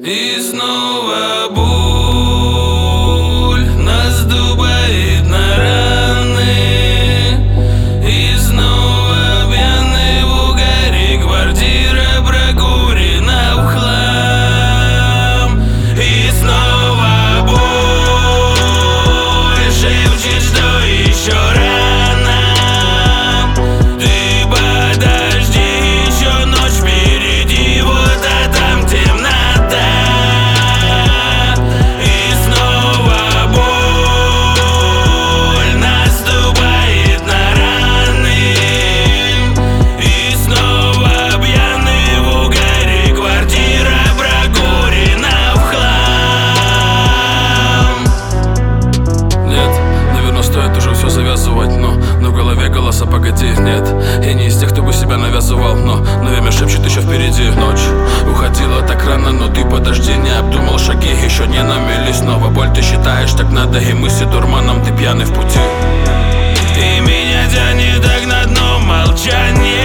И снова боль нас дубает на раны. И снова пьяный в угаре, квартира прокурена в хлам. И снова боль шепчет, что еще рано. Ты подожди, еще ночь впереди, вот а там темнота. Но в голове голоса погоди, нет. Я не из тех, кто бы себя навязывал, но время шепчет еще впереди. Ночь уходила так рано, но ты подожди, не обдумал шаги, еще не намели. Снова боль ты считаешь, так надо, и мысли дурманом, ты пьяный в пути. И меня тянет так на дно молчание.